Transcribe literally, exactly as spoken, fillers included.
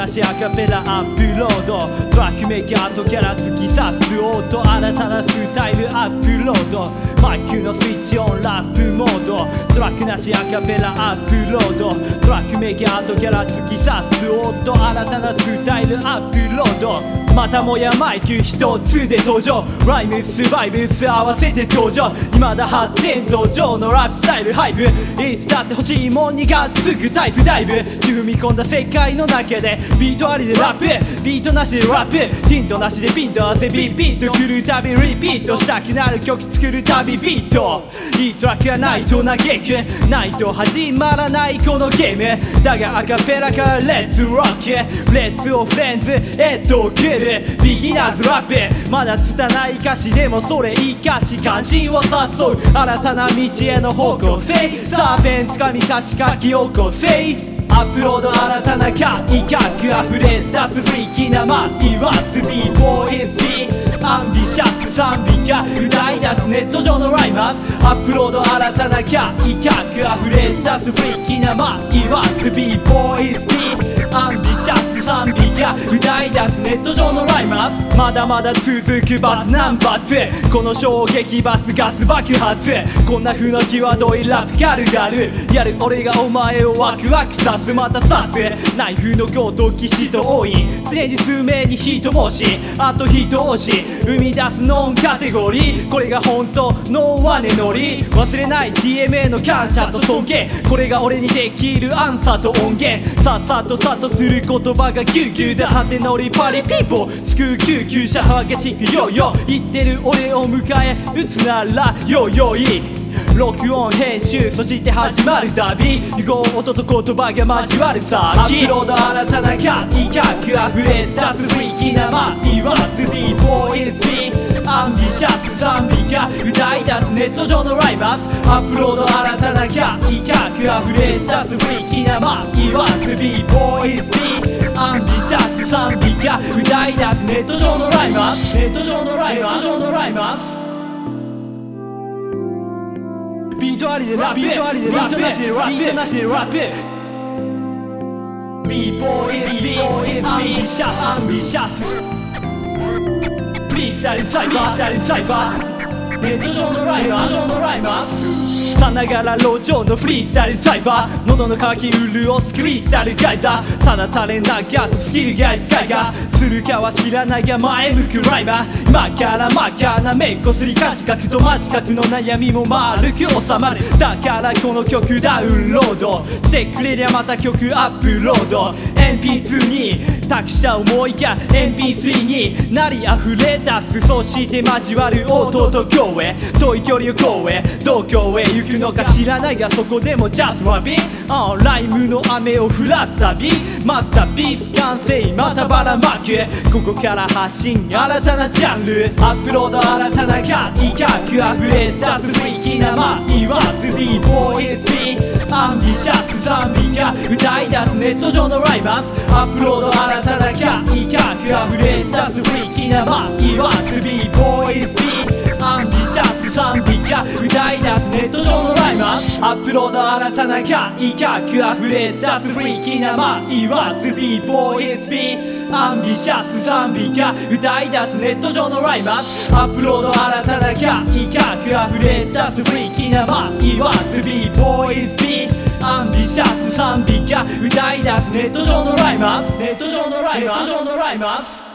なしアカペラアップロード、トラックメーカーとキャラ突き刺す音、新たなスタイルアップロード、マイクのスイッチオンラップモード、トラックなしアカペラアップロード、トラックメーカーとキャラ突き刺す音、新たなスタイルアップロード、またもやマイク一つで登場、ライムスバイブス合わせて登場、未だ発展途上のラップスタイルハイプ、いつだって欲しいもんにがっつくタイプダイブ、踏み込んだ世界の中でビートありでラップ、ビートなしでラップ、ヒントなしでピント合わせビービート来るたびリピートしたくなる曲作るたびビート、いいトラックがないと嘆く、ないと始まらないこのゲームだがアカペラからレッツロック、レッツオフレンズへと来るビギナーズラップ、まだ拙い歌詞でもそれ生かし関心を誘う新たな道への方向性、さあペンつかみ歌詞書き起こせ、アップロード新たな改革溢れ出すフリーキーなマン言わず B ボーイズ B アンビシャス賛美歌歌い出すネット上のライマーズ、アップロード新たな改革溢れ出すフリーキーなマン言わず B ボーイズ B アンビシャス賛美歌歌い出すネット上のライマーズ、まだまだ続くバスナンバーツー、この衝撃バスガス爆発、こんな風な際どいラップカルダルやる俺がお前をワクワクさす、また刺すナイフのごとき死と多い、常に数名に人申しあと一押し生み出すノンカテゴリー、これが本当のワネノリ、忘れない ディーエムエー の感謝と尊敬、これが俺にできるアンサーと音源、さっさとさっとする言葉が救急だ、縦乗りパリピーポー救う救急車激しくヨーヨー言ってる俺を迎え撃つならヨーヨーいい、録音編集そして始まる旅、融合音と言葉が交わるさ、アップロード新たな改革溢れ出すフリーキーなマン言わず B ボーイズ B アンビシャス賛美歌歌い出すネット上のライバーズ、アップロード新たな改革溢れ出すフリーキーなマン言わず B ボーイズ B アンビシャス賛美歌歌い出すネット上のライバーズ、ネット上のライバーズ、ネット上のライバーズ、ビートありでラップ、ビートありでラップ、ビートなしでラップ、ビートなしでラップ、 B ボーイズ B アンビシャスアンビシャスフリースタイルサイバー、スタイルサイバー、ネット上のライバー、ネット上のライバーさながら路上のフリースタイルサイバー、喉の渇き潤すフリースタイルガイザー、ただ垂れ流すスキルが使いがするかは知らないが前向くライバー、今から真っ赤なめっこすり歌詞書くと真四角の悩みも丸く収まる、だからこの曲ダウンロードしてくれりゃまた曲アップロード、 エムピーツー に託した思いが エムピースリー になり溢れ出す、そして交わる音と声へ遠い距離をこうへどこへ行くのか知らないがそこでも Just Rapping、uh, ライムの雨を降らす旅、マスターピース完成またばらまく、ここから発信新たなジャンル、アップロード新たな改革溢れ出すフリーキーなマン言わず B ボーイズ B アンビシャス賛美歌歌い出すネット上のライバーズ、アップロード新たな改革溢れ出すフリーキーなマン言わず B ボーイズ B アンビシャス賛美歌歌い出すネット上のライバーズ、アップロード新たな改革溢れ出すフリーキーなマン言わず B ボーイズ B アンビシャス賛美歌歌い出すネット上のライバーズ、アップロード新たな改革溢れ出すフリーキーなマン言わず B ボーイズ B アンビシャス賛美歌歌い出すネット上のライバーズ、ネット上のライバーズ、ネット上のライバーズ。